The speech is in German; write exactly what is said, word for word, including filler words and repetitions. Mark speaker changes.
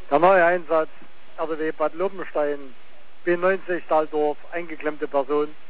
Speaker 1: Der neue Einsatz R T W Bad Lobenstein, B neunzig Dahldorf, eingeklemmte Person.